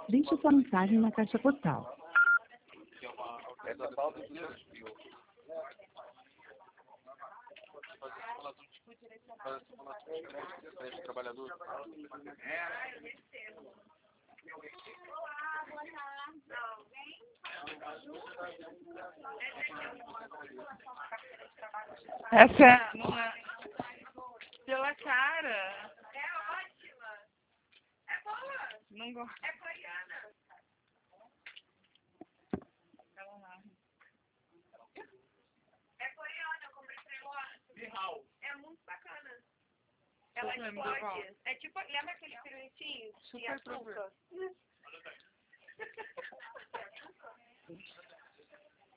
Deixe sua mensagem na caixa postal. Essa não é pela cara. É ótima. É boa. Não gosto. É coreana. É coreana, eu comprei esse negócio. É muito bacana. Ela explode. É tipo, lembra aqueles pirulitinhos de açúcar?